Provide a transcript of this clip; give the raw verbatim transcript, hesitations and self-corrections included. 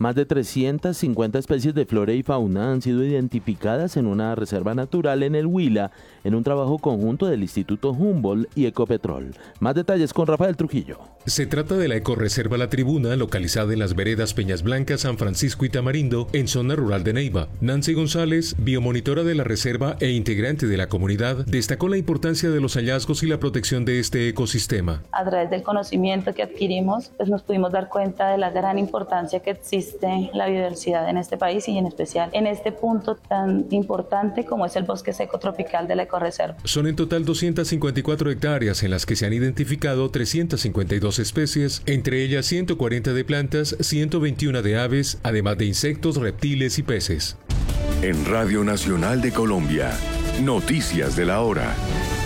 Más de trescientas cincuenta especies de flora y fauna han sido identificadas en una reserva natural en el Huila, en un trabajo conjunto del Instituto Humboldt y Ecopetrol. Más detalles con Rafael Trujillo. Se trata de la ecorreserva La Tribuna, localizada en las veredas Peñas Blancas, San Francisco y Tamarindo, en zona rural de Neiva. Nancy González, biomonitora de la reserva e integrante de la comunidad, destacó la importancia de los hallazgos y la protección de este ecosistema. A través del conocimiento que adquirimos, pues nos pudimos dar cuenta de la gran importancia que existe la biodiversidad en este país y en especial en este punto tan importante como es el bosque seco tropical de la ecorreserva. Son en total doscientas cincuenta y cuatro hectáreas en las que se han identificado trescientas cincuenta y dos especies, entre ellas ciento cuarenta de plantas, ciento veintiuno de aves, además de insectos, reptiles y peces. En Radio Nacional de Colombia, Noticias de la Hora.